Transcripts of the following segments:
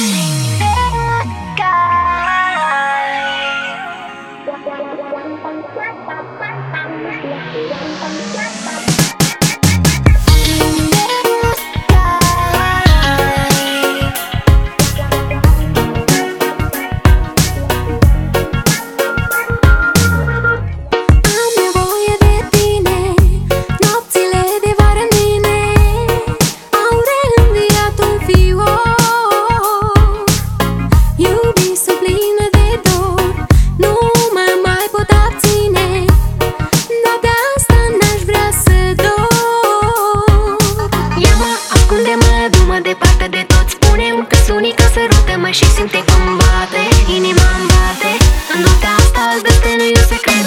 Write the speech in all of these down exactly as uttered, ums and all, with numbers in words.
Și simte cum bate, inima-mi bate. În noaptea asta îți destinul e un secret.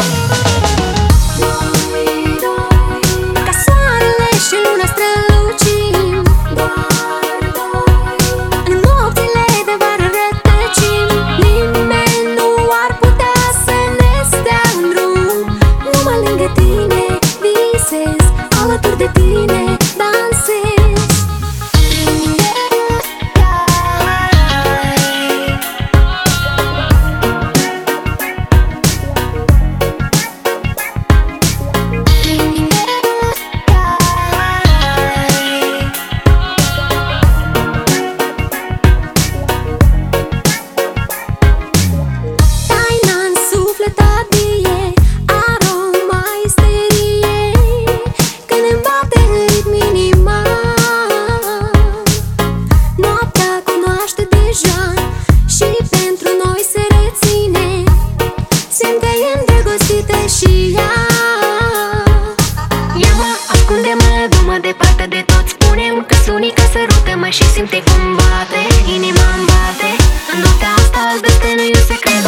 Noi doi, ca soarele și luna strălucim. Doar doi, în nopțile de vară rătăcim. Nimeni nu ar putea să ne stea în drum. Numai lângă tine visez, alături de tine dansez. Departe de tot, spune-mi că-s unica, sărută-mă și simte cum bate, inima-mi bate. În noaptea asta îți destinul e un secret.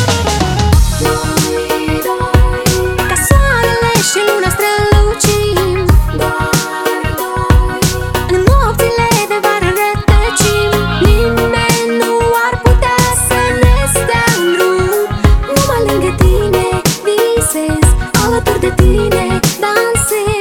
Noi doi, ca soarele și luna strălucim. Doar doi, în nopțile de vară rătăcim. Nimeni nu ar putea să ne stea în drum. Numai lângă tine visez, alături de tine dansez.